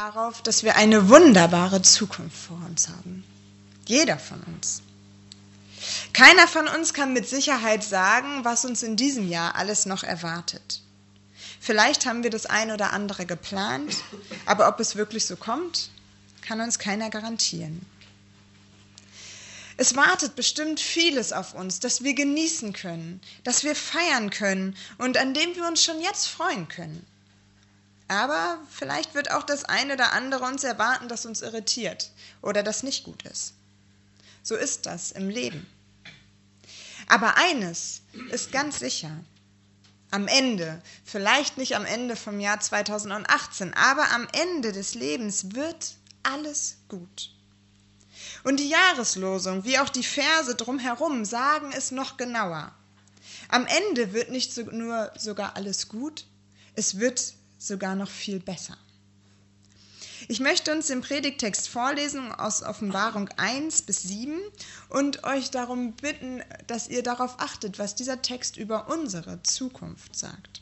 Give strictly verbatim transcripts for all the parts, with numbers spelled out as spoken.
darauf, dass wir eine wunderbare Zukunft vor uns haben. Jeder von uns. Keiner von uns kann mit Sicherheit sagen, was uns in diesem Jahr alles noch erwartet. Vielleicht haben wir das ein oder andere geplant, aber ob es wirklich so kommt, kann uns keiner garantieren. Es wartet bestimmt vieles auf uns, das wir genießen können, das wir feiern können und an dem wir uns schon jetzt freuen können. Aber vielleicht wird auch das eine oder andere uns erwarten, das uns irritiert oder das nicht gut ist. So ist das im Leben. Aber eines ist ganz sicher. Am Ende, vielleicht nicht am Ende vom Jahr zweitausendachtzehn, aber am Ende des Lebens wird alles gut. Und die Jahreslosung, wie auch die Verse drumherum, sagen es noch genauer. Am Ende wird nicht so, nur sogar alles gut, es wird sogar noch viel besser. Ich möchte uns den Predigttext vorlesen aus Offenbarung eins bis sieben und euch darum bitten, dass ihr darauf achtet, was dieser Text über unsere Zukunft sagt.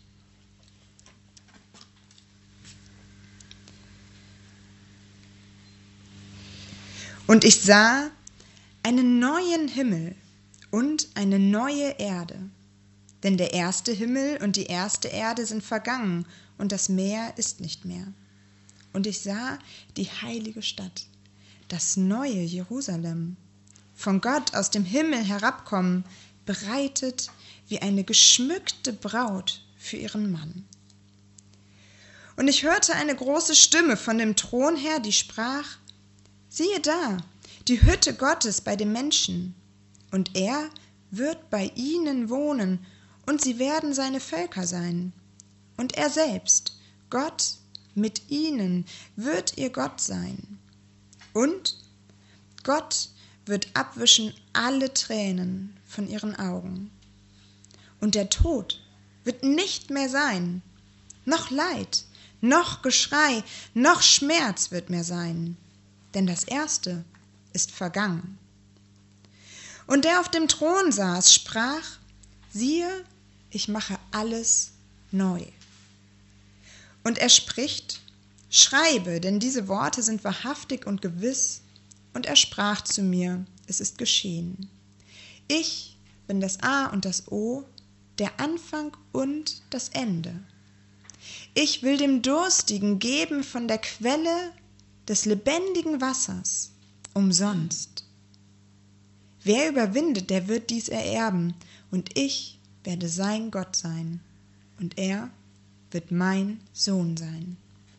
Und ich sah einen neuen Himmel und eine neue Erde, denn der erste Himmel und die erste Erde sind vergangen und das Meer ist nicht mehr. Und ich sah die heilige Stadt, das neue Jerusalem, von Gott aus dem Himmel herabkommen, bereitet wie eine geschmückte Braut für ihren Mann. Und ich hörte eine große Stimme von dem Thron her, die sprach: Siehe da, die Hütte Gottes bei den Menschen, und er wird bei ihnen wohnen, und sie werden seine Völker sein. Und er selbst, Gott, mit ihnen wird ihr Gott sein. Und Gott wird abwischen alle Tränen von ihren Augen. Und der Tod wird nicht mehr sein, noch Leid, noch Geschrei, noch Schmerz wird mehr sein, denn das Erste ist vergangen. Und der auf dem Thron saß, sprach: Siehe, ich mache alles neu. Und er spricht: Schreibe, denn diese Worte sind wahrhaftig und gewiss. Und er sprach zu mir: Es ist geschehen. Ich bin das A und das O, der Anfang und das Ende. Ich will dem Durstigen geben von der Quelle des lebendigen Wassers, umsonst. Wer überwindet, der wird dies ererben, und ich werde sein Gott sein, und er wird mein Sohn sein.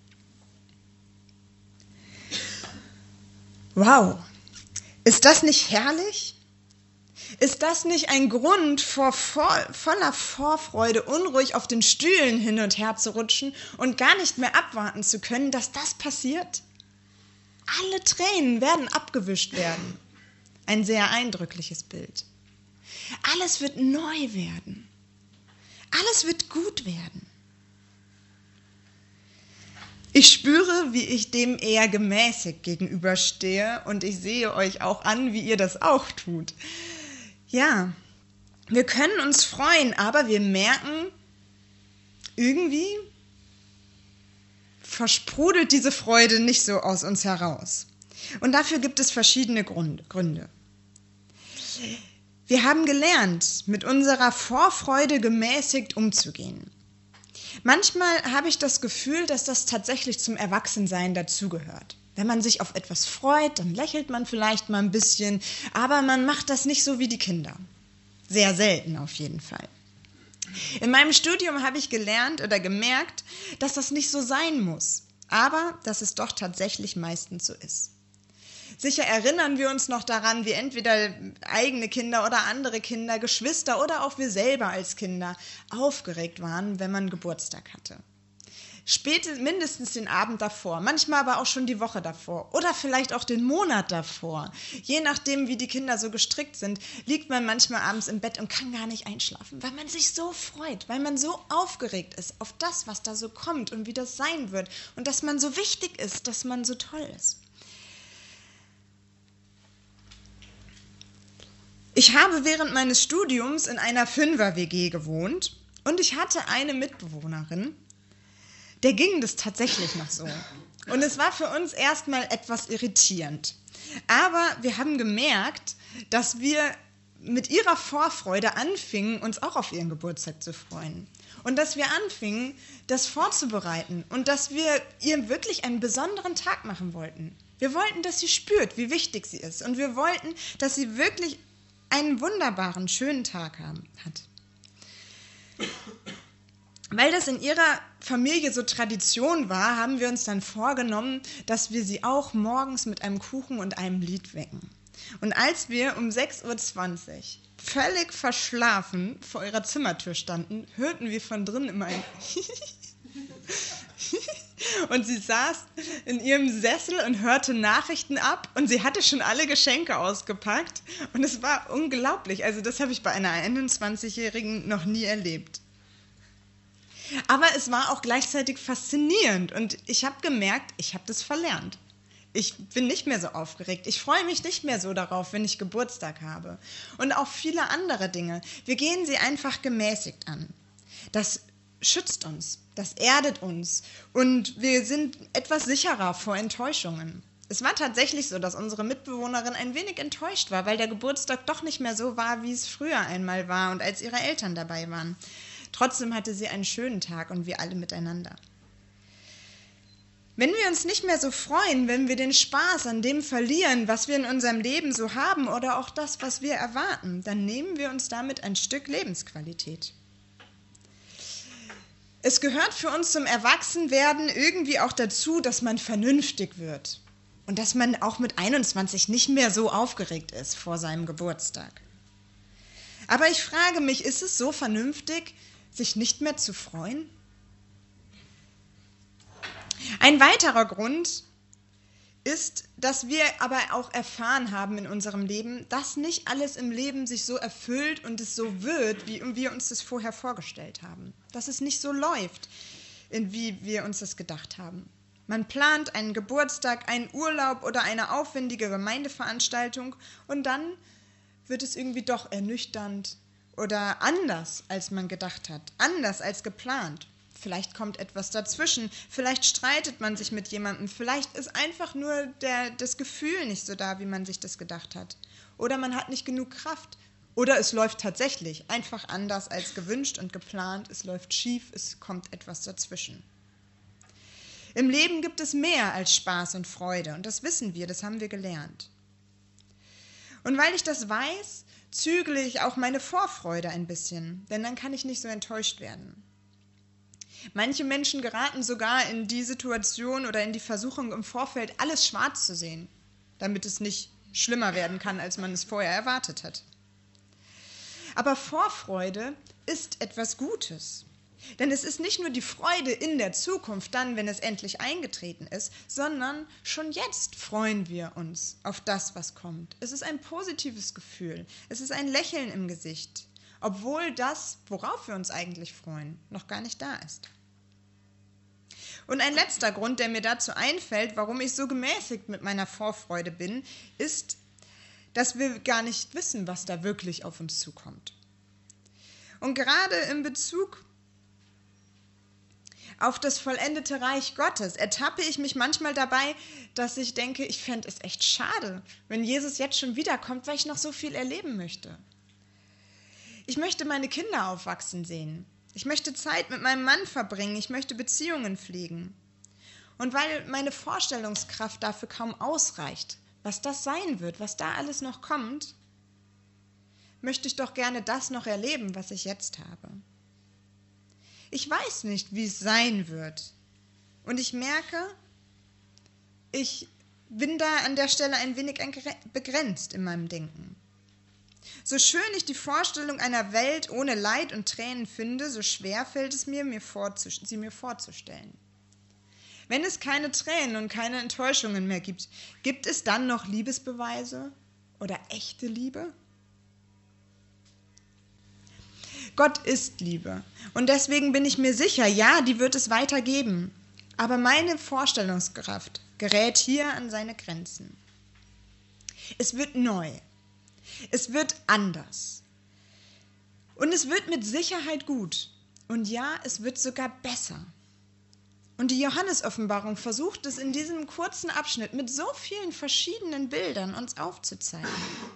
Wow, ist das nicht herrlich? Ist das nicht ein Grund, vor voll, voller Vorfreude unruhig auf den Stühlen hin und her zu rutschen und gar nicht mehr abwarten zu können, dass das passiert? Alle Tränen werden abgewischt werden. Ein sehr eindrückliches Bild. Alles wird neu werden. Alles wird gut werden. Ich spüre, wie ich dem eher gemäßigt gegenüberstehe und ich sehe euch auch an, wie ihr das auch tut. Ja, wir können uns freuen, aber wir merken, irgendwie versprudelt diese Freude nicht so aus uns heraus. Und dafür gibt es verschiedene Gründe. Wir haben gelernt, mit unserer Vorfreude gemäßigt umzugehen. Manchmal habe ich das Gefühl, dass das tatsächlich zum Erwachsensein dazugehört. Wenn man sich auf etwas freut, dann lächelt man vielleicht mal ein bisschen, aber man macht das nicht so wie die Kinder. Sehr selten auf jeden Fall. In meinem Studium habe ich gelernt oder gemerkt, dass das nicht so sein muss, aber dass es doch tatsächlich meistens so ist. Sicher erinnern wir uns noch daran, wie entweder eigene Kinder oder andere Kinder, Geschwister oder auch wir selber als Kinder aufgeregt waren, wenn man Geburtstag hatte. Spätestens mindestens den Abend davor, manchmal aber auch schon die Woche davor oder vielleicht auch den Monat davor. Je nachdem, wie die Kinder so gestrickt sind, liegt man manchmal abends im Bett und kann gar nicht einschlafen, weil man sich so freut, weil man so aufgeregt ist auf das, was da so kommt und wie das sein wird und dass man so wichtig ist, dass man so toll ist. Ich habe während meines Studiums in einer Fünfer-W G gewohnt und ich hatte eine Mitbewohnerin, der ging das tatsächlich noch so. Und es war für uns erstmal etwas irritierend. Aber wir haben gemerkt, dass wir mit ihrer Vorfreude anfingen, uns auch auf ihren Geburtstag zu freuen. Und dass wir anfingen, das vorzubereiten und dass wir ihr wirklich einen besonderen Tag machen wollten. Wir wollten, dass sie spürt, wie wichtig sie ist. Und wir wollten, dass sie wirklich einen wunderbaren, schönen Tag haben, hat. Weil das in ihrer Familie so Tradition war, haben wir uns dann vorgenommen, dass wir sie auch morgens mit einem Kuchen und einem Lied wecken. Und als wir um sechs Uhr zwanzig völlig verschlafen vor ihrer Zimmertür standen, hörten wir von drinnen immer ein und sie saß in ihrem Sessel und hörte Nachrichten ab und sie hatte schon alle Geschenke ausgepackt und es war unglaublich. Also das habe ich bei einer einundzwanzigjährigen noch nie erlebt. Aber es war auch gleichzeitig faszinierend und ich habe gemerkt, ich habe das verlernt. Ich bin nicht mehr so aufgeregt. Ich freue mich nicht mehr so darauf, wenn ich Geburtstag habe. Und auch viele andere Dinge. Wir gehen sie einfach gemäßigt an. Das schützt uns, das erdet uns und wir sind etwas sicherer vor Enttäuschungen. Es war tatsächlich so, dass unsere Mitbewohnerin ein wenig enttäuscht war, weil der Geburtstag doch nicht mehr so war, wie es früher einmal war und als ihre Eltern dabei waren. Trotzdem hatte sie einen schönen Tag und wir alle miteinander. Wenn wir uns nicht mehr so freuen, wenn wir den Spaß an dem verlieren, was wir in unserem Leben so haben oder auch das, was wir erwarten, dann nehmen wir uns damit ein Stück Lebensqualität. Es gehört für uns zum Erwachsenwerden irgendwie auch dazu, dass man vernünftig wird und dass man auch mit einundzwanzig nicht mehr so aufgeregt ist vor seinem Geburtstag. Aber ich frage mich, ist es so vernünftig, sich nicht mehr zu freuen? Ein weiterer Grund ist, dass wir aber auch erfahren haben in unserem Leben, dass nicht alles im Leben sich so erfüllt und es so wird, wie wir uns das vorher vorgestellt haben. Dass es nicht so läuft, wie wir uns das gedacht haben. Man plant einen Geburtstag, einen Urlaub oder eine aufwendige Gemeindeveranstaltung und dann wird es irgendwie doch ernüchternd oder anders, als man gedacht hat, anders als geplant. Vielleicht kommt etwas dazwischen, vielleicht streitet man sich mit jemandem, vielleicht ist einfach nur der, das Gefühl nicht so da, wie man sich das gedacht hat. Oder man hat nicht genug Kraft. Oder es läuft tatsächlich einfach anders als gewünscht und geplant, es läuft schief, es kommt etwas dazwischen. Im Leben gibt es mehr als Spaß und Freude und das wissen wir, das haben wir gelernt. Und weil ich das weiß, zügle ich auch meine Vorfreude ein bisschen, denn dann kann ich nicht so enttäuscht werden. Manche Menschen geraten sogar in die Situation oder in die Versuchung im Vorfeld, alles schwarz zu sehen, damit es nicht schlimmer werden kann, als man es vorher erwartet hat. Aber Vorfreude ist etwas Gutes. Denn es ist nicht nur die Freude in der Zukunft, dann, wenn es endlich eingetreten ist, sondern schon jetzt freuen wir uns auf das, was kommt. Es ist ein positives Gefühl, es ist ein Lächeln im Gesicht, obwohl das, worauf wir uns eigentlich freuen, noch gar nicht da ist. Und ein letzter Grund, der mir dazu einfällt, warum ich so gemäßigt mit meiner Vorfreude bin, ist, dass wir gar nicht wissen, was da wirklich auf uns zukommt. Und gerade in Bezug auf das vollendete Reich Gottes ertappe ich mich manchmal dabei, dass ich denke, ich fände es echt schade, wenn Jesus jetzt schon wiederkommt, weil ich noch so viel erleben möchte. Ich möchte meine Kinder aufwachsen sehen. Ich möchte Zeit mit meinem Mann verbringen. Ich möchte Beziehungen pflegen. Und weil meine Vorstellungskraft dafür kaum ausreicht, was das sein wird, was da alles noch kommt, möchte ich doch gerne das noch erleben, was ich jetzt habe. Ich weiß nicht, wie es sein wird. Und ich merke, ich bin da an der Stelle ein wenig begrenzt in meinem Denken. So schön ich die Vorstellung einer Welt ohne Leid und Tränen finde, so schwer fällt es mir, mir vorzust- sie mir vorzustellen. Wenn es keine Tränen und keine Enttäuschungen mehr gibt, gibt es dann noch Liebesbeweise oder echte Liebe? Gott ist Liebe und deswegen bin ich mir sicher, ja, die wird es weitergeben. Aber meine Vorstellungskraft gerät hier an seine Grenzen. Es wird neu. Es wird anders. Und es wird mit Sicherheit gut. Und ja, es wird sogar besser. Und die Johannes-Offenbarung versucht es in diesem kurzen Abschnitt mit so vielen verschiedenen Bildern uns aufzuzeigen.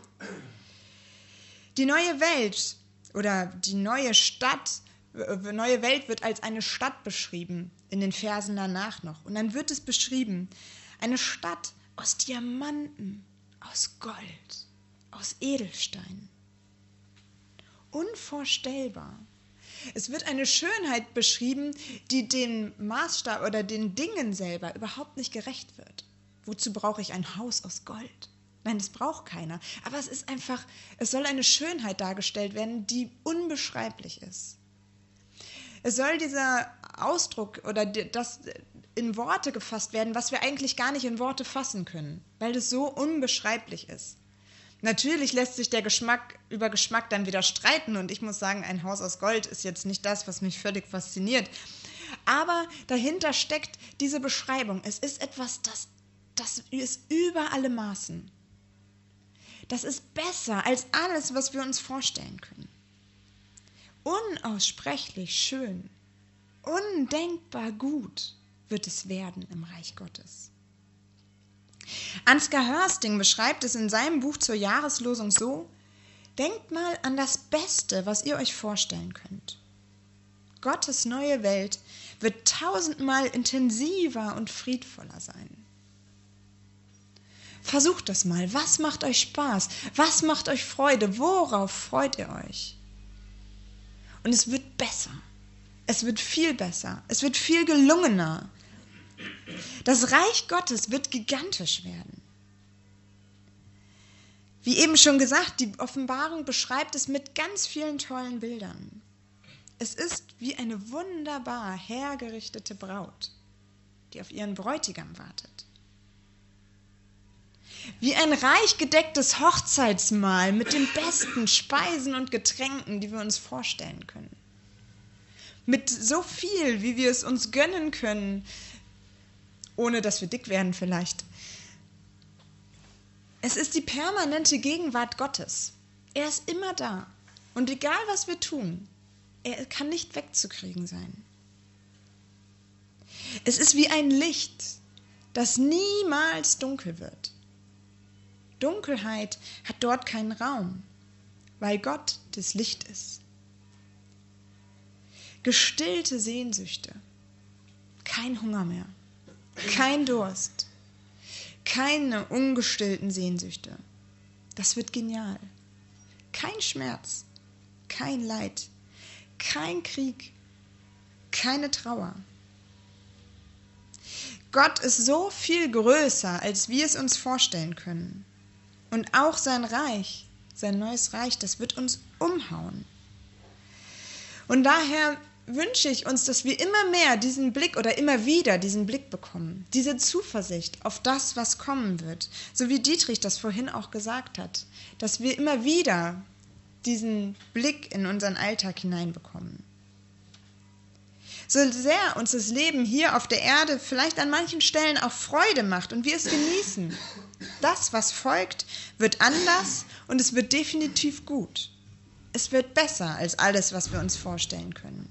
Die neue Welt oder die neue Stadt, neue Welt wird als eine Stadt beschrieben, in den Versen danach noch. Und dann wird es beschrieben, eine Stadt aus Diamanten, aus Gold, aus Edelsteinen. Unvorstellbar. Es wird eine Schönheit beschrieben, die dem Maßstab oder den Dingen selber überhaupt nicht gerecht wird. Wozu brauche ich ein Haus aus Gold? Nein, das braucht keiner. Aber es ist einfach, es soll eine Schönheit dargestellt werden, die unbeschreiblich ist. Es soll dieser Ausdruck oder das in Worte gefasst werden, was wir eigentlich gar nicht in Worte fassen können, weil es so unbeschreiblich ist. Natürlich lässt sich der Geschmack über Geschmack dann wieder streiten und ich muss sagen, ein Haus aus Gold ist jetzt nicht das, was mich völlig fasziniert. Aber dahinter steckt diese Beschreibung. Es ist etwas, das, das ist über alle Maßen. Das ist besser als alles, was wir uns vorstellen können. Unaussprechlich schön, undenkbar gut wird es werden im Reich Gottes. Ansgar Hörsting beschreibt es in seinem Buch zur Jahreslosung so: Denkt mal an das Beste, was ihr euch vorstellen könnt. Gottes neue Welt wird tausendmal intensiver und friedvoller sein. Versucht das mal. Was macht euch Spaß? Was macht euch Freude? Worauf freut ihr euch? Und es wird besser. Es wird viel besser. Es wird viel gelungener. Das Reich Gottes wird gigantisch werden. Wie eben schon gesagt, die Offenbarung beschreibt es mit ganz vielen tollen Bildern. Es ist wie eine wunderbar hergerichtete Braut, die auf ihren Bräutigam wartet. Wie ein reich gedecktes Hochzeitsmahl mit den besten Speisen und Getränken, die wir uns vorstellen können. Mit so viel, wie wir es uns gönnen können, ohne dass wir dick werden vielleicht. Es ist die permanente Gegenwart Gottes. Er ist immer da. Und egal, was wir tun, er kann nicht wegzukriegen sein. Es ist wie ein Licht, das niemals dunkel wird. Dunkelheit hat dort keinen Raum, weil Gott das Licht ist. Gestillte Sehnsüchte, kein Hunger mehr. Kein Durst, keine ungestillten Sehnsüchte. Das wird genial. Kein Schmerz, kein Leid, kein Krieg, keine Trauer. Gott ist so viel größer, als wir es uns vorstellen können. Und auch sein Reich, sein neues Reich, das wird uns umhauen. Und daher wünsche ich uns, dass wir immer mehr diesen Blick oder immer wieder diesen Blick bekommen, diese Zuversicht auf das, was kommen wird, so wie Dietrich das vorhin auch gesagt hat, dass wir immer wieder diesen Blick in unseren Alltag hineinbekommen. So sehr uns das Leben hier auf der Erde vielleicht an manchen Stellen auch Freude macht und wir es genießen, das, was folgt, wird anders und es wird definitiv gut. Es wird besser als alles, was wir uns vorstellen können.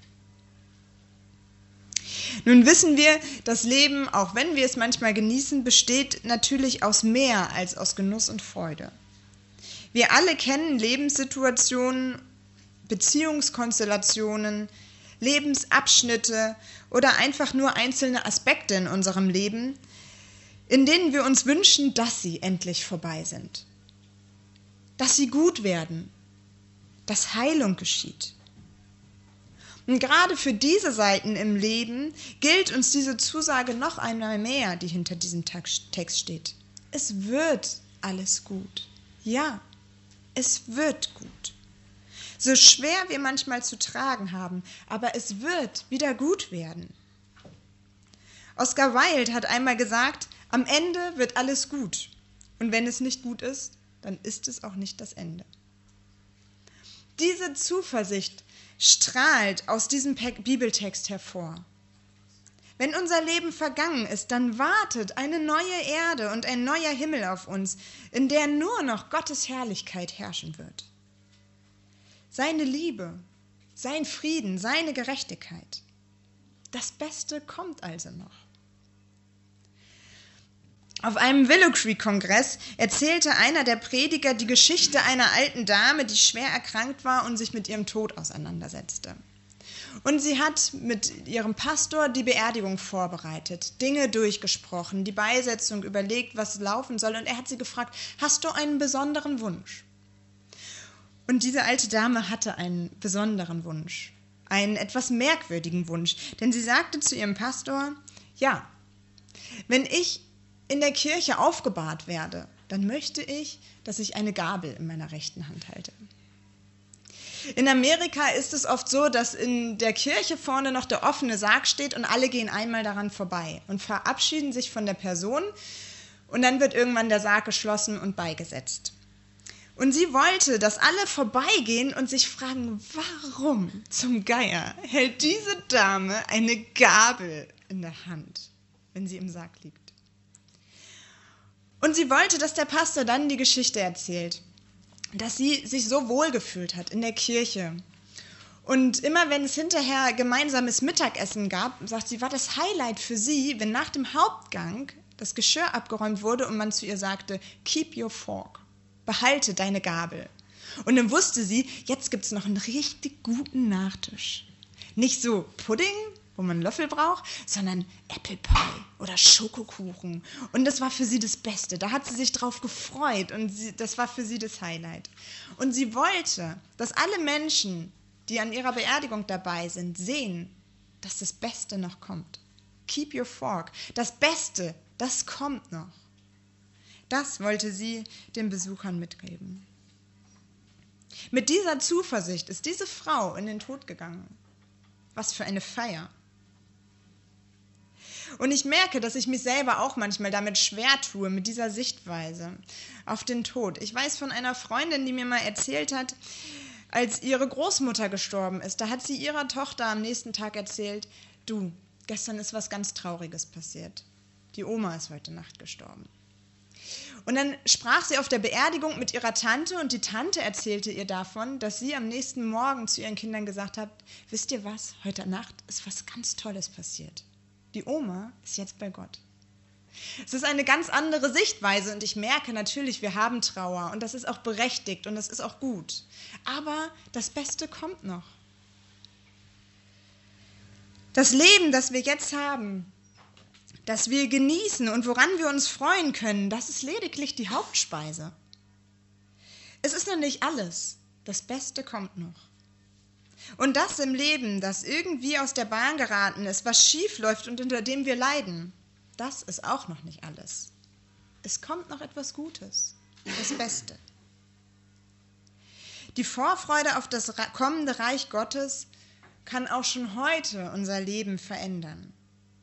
Nun wissen wir, das Leben, auch wenn wir es manchmal genießen, besteht natürlich aus mehr als aus Genuss und Freude. Wir alle kennen Lebenssituationen, Beziehungskonstellationen, Lebensabschnitte oder einfach nur einzelne Aspekte in unserem Leben, in denen wir uns wünschen, dass sie endlich vorbei sind. Dass sie gut werden, dass Heilung geschieht. Und gerade für diese Seiten im Leben gilt uns diese Zusage noch einmal mehr, die hinter diesem Text steht. Es wird alles gut. Ja, es wird gut. So schwer wir manchmal zu tragen haben, aber es wird wieder gut werden. Oscar Wilde hat einmal gesagt, am Ende wird alles gut. Und wenn es nicht gut ist, dann ist es auch nicht das Ende. Diese Zuversicht strahlt aus diesem Bibeltext hervor. Wenn unser Leben vergangen ist, dann wartet eine neue Erde und ein neuer Himmel auf uns, in der nur noch Gottes Herrlichkeit herrschen wird. Seine Liebe, sein Frieden, seine Gerechtigkeit. Das Beste kommt also noch. Auf einem Willow Creek-Kongress erzählte einer der Prediger die Geschichte einer alten Dame, die schwer erkrankt war und sich mit ihrem Tod auseinandersetzte. Und sie hat mit ihrem Pastor die Beerdigung vorbereitet, Dinge durchgesprochen, die Beisetzung überlegt, was laufen soll. Und er hat sie gefragt, hast du einen besonderen Wunsch? Und diese alte Dame hatte einen besonderen Wunsch, einen etwas merkwürdigen Wunsch. Denn sie sagte zu ihrem Pastor, ja, wenn ich in der Kirche aufgebahrt werde, dann möchte ich, dass ich eine Gabel in meiner rechten Hand halte. In Amerika ist es oft so, dass in der Kirche vorne noch der offene Sarg steht und alle gehen einmal daran vorbei und verabschieden sich von der Person und dann wird irgendwann der Sarg geschlossen und beigesetzt. Und sie wollte, dass alle vorbeigehen und sich fragen, warum zum Geier hält diese Dame eine Gabel in der Hand, wenn sie im Sarg liegt? Und sie wollte, dass der Pastor dann die Geschichte erzählt, dass sie sich so wohl gefühlt hat in der Kirche. Und immer wenn es hinterher gemeinsames Mittagessen gab, sagt sie, war das Highlight für sie, wenn nach dem Hauptgang das Geschirr abgeräumt wurde und man zu ihr sagte, keep your fork, behalte deine Gabel. Und dann wusste sie, jetzt gibt es noch einen richtig guten Nachtisch. Nicht so Pudding, wo man einen Löffel braucht, sondern Apple Pie oder Schokokuchen. Und das war für sie das Beste. Da hat sie sich drauf gefreut und sie, das war für sie das Highlight. Und sie wollte, dass alle Menschen, die an ihrer Beerdigung dabei sind, sehen, dass das Beste noch kommt. Keep your fork. Das Beste, das kommt noch. Das wollte sie den Besuchern mitgeben. Mit dieser Zuversicht ist diese Frau in den Tod gegangen. Was für eine Feier. Und ich merke, dass ich mich selber auch manchmal damit schwer tue, mit dieser Sichtweise auf den Tod. Ich weiß von einer Freundin, die mir mal erzählt hat, als ihre Großmutter gestorben ist, da hat sie ihrer Tochter am nächsten Tag erzählt, du, gestern ist was ganz Trauriges passiert. Die Oma ist heute Nacht gestorben. Und dann sprach sie auf der Beerdigung mit ihrer Tante und die Tante erzählte ihr davon, dass sie am nächsten Morgen zu ihren Kindern gesagt hat, wisst ihr was, heute Nacht ist was ganz Tolles passiert. Die Oma ist jetzt bei Gott. Es ist eine ganz andere Sichtweise und ich merke natürlich, wir haben Trauer und das ist auch berechtigt und das ist auch gut. Aber das Beste kommt noch. Das Leben, das wir jetzt haben, das wir genießen und woran wir uns freuen können, das ist lediglich die Hauptspeise. Es ist noch nicht alles. Das Beste kommt noch. Und das im Leben, das irgendwie aus der Bahn geraten ist, was schief läuft und unter dem wir leiden, das ist auch noch nicht alles. Es kommt noch etwas Gutes, das Beste. Die Vorfreude auf das kommende Reich Gottes kann auch schon heute unser Leben verändern.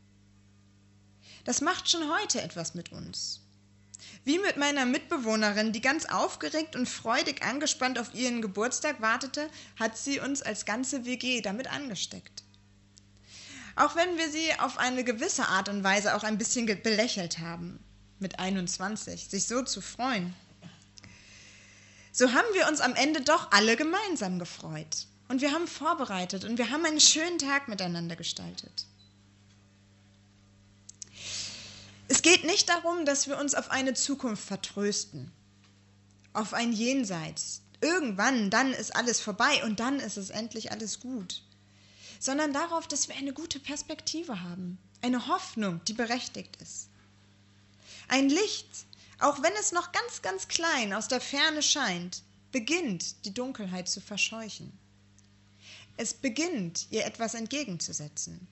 Das macht schon heute etwas mit uns. Wie mit meiner Mitbewohnerin, die ganz aufgeregt und freudig angespannt auf ihren Geburtstag wartete, hat sie uns als ganze W G damit angesteckt. Auch wenn wir sie auf eine gewisse Art und Weise auch ein bisschen belächelt haben, mit einundzwanzig, sich so zu freuen. So haben wir uns am Ende doch alle gemeinsam gefreut. Und wir haben vorbereitet und wir haben einen schönen Tag miteinander gestaltet. Es geht nicht darum, dass wir uns auf eine Zukunft vertrösten, auf ein Jenseits. Irgendwann, dann ist alles vorbei und dann ist es endlich alles gut. Sondern darauf, dass wir eine gute Perspektive haben, eine Hoffnung, die berechtigt ist. Ein Licht, auch wenn es noch ganz, ganz klein aus der Ferne scheint, beginnt die Dunkelheit zu verscheuchen. Es beginnt, ihr etwas entgegenzusetzen.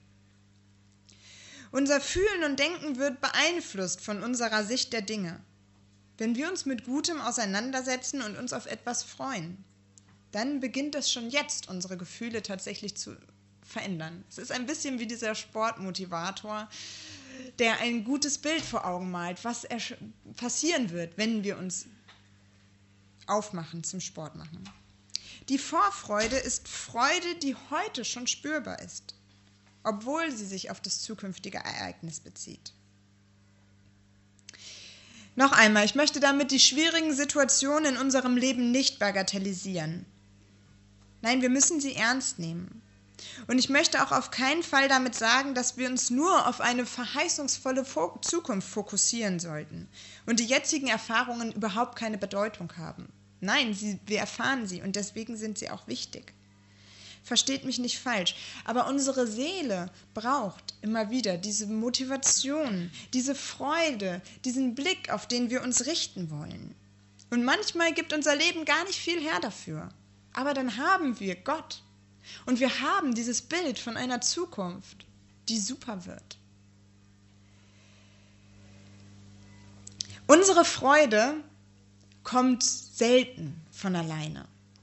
Unser Fühlen und Denken wird beeinflusst von unserer Sicht der Dinge. Wenn wir uns mit Gutem auseinandersetzen und uns auf etwas freuen, dann beginnt es schon jetzt, unsere Gefühle tatsächlich zu verändern. Es ist ein bisschen wie dieser Sportmotivator, der ein gutes Bild vor Augen malt, was passieren wird, wenn wir uns aufmachen zum Sport machen. Die Vorfreude ist Freude, die heute schon spürbar ist, obwohl sie sich auf das zukünftige Ereignis bezieht. Noch einmal, ich möchte damit die schwierigen Situationen in unserem Leben nicht bagatellisieren. Nein, wir müssen sie ernst nehmen. Und ich möchte auch auf keinen Fall damit sagen, dass wir uns nur auf eine verheißungsvolle Zukunft fokussieren sollten und die jetzigen Erfahrungen überhaupt keine Bedeutung haben. Nein, sie, wir erfahren sie und deswegen sind sie auch wichtig. Versteht mich nicht falsch, aber unsere Seele braucht immer wieder diese Motivation, diese Freude, diesen Blick, auf den wir uns richten wollen. Und manchmal gibt unser Leben gar nicht viel her dafür, aber dann haben wir Gott und wir haben dieses Bild von einer Zukunft, die super wird. Unsere Freude kommt selten von alleine.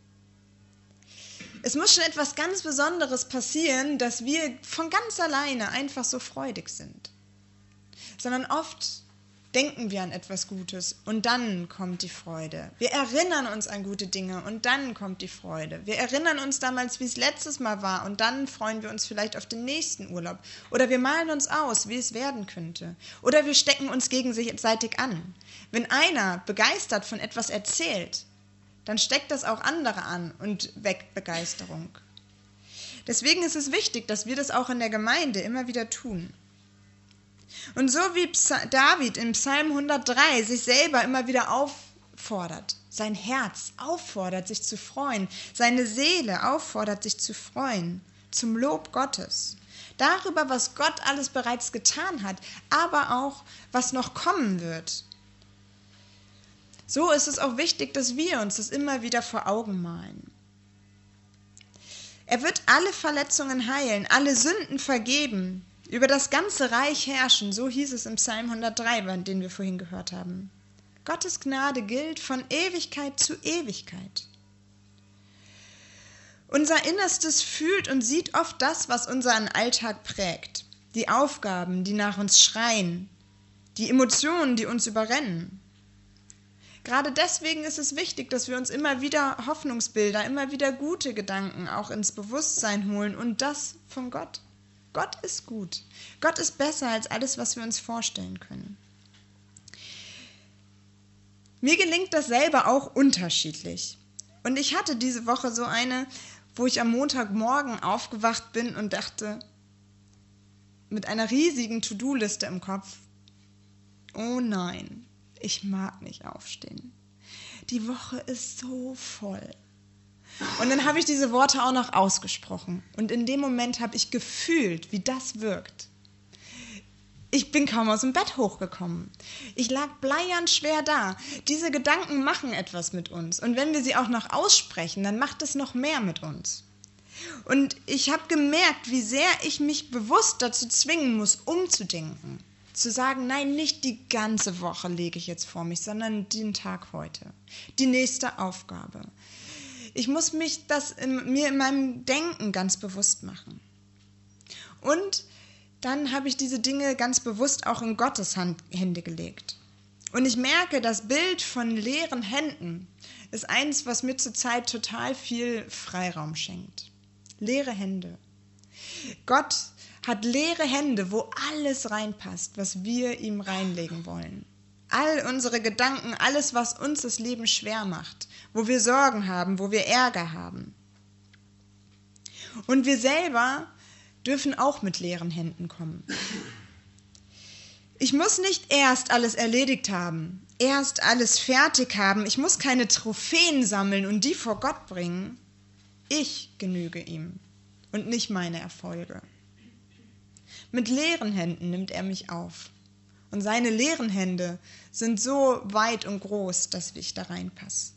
Es muss schon etwas ganz Besonderes passieren, dass wir von ganz alleine einfach so freudig sind. Sondern oft denken wir an etwas Gutes und dann kommt die Freude. Wir erinnern uns an gute Dinge und dann kommt die Freude. Wir erinnern uns damals, wie es letztes Mal war und dann freuen wir uns vielleicht auf den nächsten Urlaub. Oder wir malen uns aus, wie es werden könnte. Oder wir stecken uns gegenseitig an. Wenn einer begeistert von etwas erzählt, dann steckt das auch andere an und weckt Begeisterung. Deswegen ist es wichtig, dass wir das auch in der Gemeinde immer wieder tun. Und so wie David im Psalm hundertdrei sich selber immer wieder auffordert, sein Herz auffordert, sich zu freuen, seine Seele auffordert, sich zu freuen, zum Lob Gottes, darüber, was Gott alles bereits getan hat, aber auch, was noch kommen wird. So ist es auch wichtig, dass wir uns das immer wieder vor Augen malen. Er wird alle Verletzungen heilen, alle Sünden vergeben, über das ganze Reich herrschen, so hieß es im Psalm hundertdrei, den wir vorhin gehört haben. Gottes Gnade gilt von Ewigkeit zu Ewigkeit. Unser Innerstes fühlt und sieht oft das, was unseren Alltag prägt. Die Aufgaben, die nach uns schreien, die Emotionen, die uns überrennen. Gerade deswegen ist es wichtig, dass wir uns immer wieder Hoffnungsbilder, immer wieder gute Gedanken auch ins Bewusstsein holen und das von Gott. Gott ist gut. Gott ist besser als alles, was wir uns vorstellen können. Mir gelingt das selber auch unterschiedlich. Und ich hatte diese Woche so eine, wo ich am Montagmorgen aufgewacht bin und dachte, mit einer riesigen To-Do-Liste im Kopf, oh nein, ich mag nicht aufstehen. Die Woche ist so voll. Und dann habe ich diese Worte auch noch ausgesprochen. Und in dem Moment habe ich gefühlt, wie das wirkt. Ich bin kaum aus dem Bett hochgekommen. Ich lag bleiern schwer da. Diese Gedanken machen etwas mit uns. Und wenn wir sie auch noch aussprechen, dann macht es noch mehr mit uns. Und ich habe gemerkt, wie sehr ich mich bewusst dazu zwingen muss, umzudenken. Zu sagen, nein, nicht die ganze Woche lege ich jetzt vor mich, sondern den Tag heute. Die nächste Aufgabe. Ich muss mich das in, mir in meinem Denken ganz bewusst machen. Und dann habe ich diese Dinge ganz bewusst auch in Gottes Hand, Hände gelegt. Und ich merke, das Bild von leeren Händen ist eins, was mir zurzeit total viel Freiraum schenkt. Leere Hände. Gott hat leere Hände, wo alles reinpasst, was wir ihm reinlegen wollen. All unsere Gedanken, alles, was uns das Leben schwer macht, wo wir Sorgen haben, wo wir Ärger haben. Und wir selber dürfen auch mit leeren Händen kommen. Ich muss nicht erst alles erledigt haben, erst alles fertig haben. Ich muss keine Trophäen sammeln und die vor Gott bringen. Ich genüge ihm und nicht meine Erfolge. Mit leeren Händen nimmt er mich auf. Und seine leeren Hände sind so weit und groß, dass ich da reinpasse.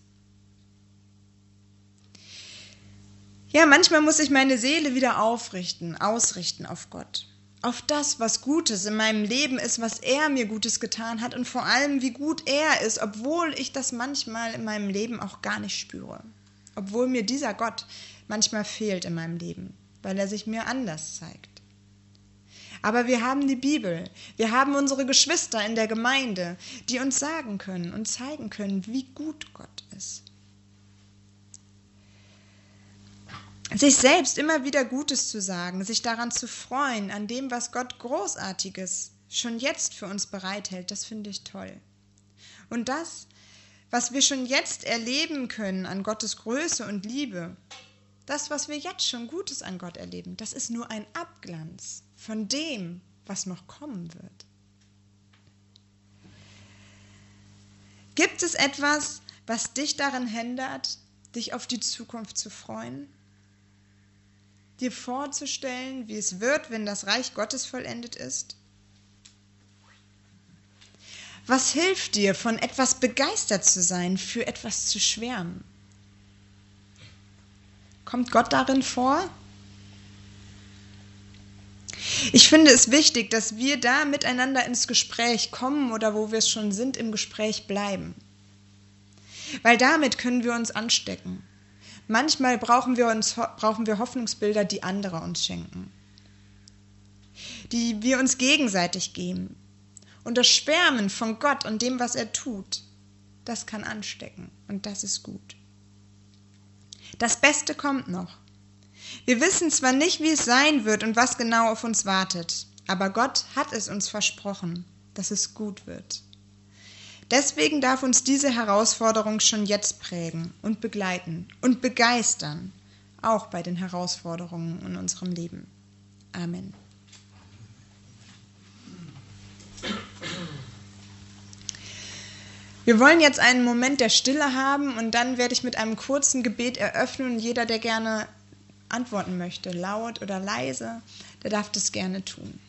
Ja, manchmal muss ich meine Seele wieder aufrichten, ausrichten auf Gott. Auf das, was Gutes in meinem Leben ist, was er mir Gutes getan hat und vor allem, wie gut er ist, obwohl ich das manchmal in meinem Leben auch gar nicht spüre. Obwohl mir dieser Gott manchmal fehlt in meinem Leben, weil er sich mir anders zeigt. Aber wir haben die Bibel, wir haben unsere Geschwister in der Gemeinde, die uns sagen können und zeigen können, wie gut Gott ist. Sich selbst immer wieder Gutes zu sagen, sich daran zu freuen, an dem, was Gott Großartiges schon jetzt für uns bereithält, das finde ich toll. Und das, was wir schon jetzt erleben können an Gottes Größe und Liebe, das, was wir jetzt schon Gutes an Gott erleben, das ist nur ein Abglanz von dem, was noch kommen wird. Gibt es etwas, was dich daran hindert, dich auf die Zukunft zu freuen? Dir vorzustellen, wie es wird, wenn das Reich Gottes vollendet ist? Was hilft dir, von etwas begeistert zu sein, für etwas zu schwärmen? Kommt Gott darin vor? Ich finde es wichtig, dass wir da miteinander ins Gespräch kommen oder wo wir es schon sind, im Gespräch bleiben. Weil damit können wir uns anstecken. Manchmal brauchen wir, uns, brauchen wir Hoffnungsbilder, die andere uns schenken, die wir uns gegenseitig geben. Und das Schwärmen von Gott und dem, was er tut, das kann anstecken und das ist gut. Das Beste kommt noch. Wir wissen zwar nicht, wie es sein wird und was genau auf uns wartet, aber Gott hat es uns versprochen, dass es gut wird. Deswegen darf uns diese Herausforderung schon jetzt prägen und begleiten und begeistern, auch bei den Herausforderungen in unserem Leben. Amen. Wir wollen jetzt einen Moment der Stille haben und dann werde ich mit einem kurzen Gebet eröffnen und jeder, der gerne antworten möchte, laut oder leise, der darf das gerne tun.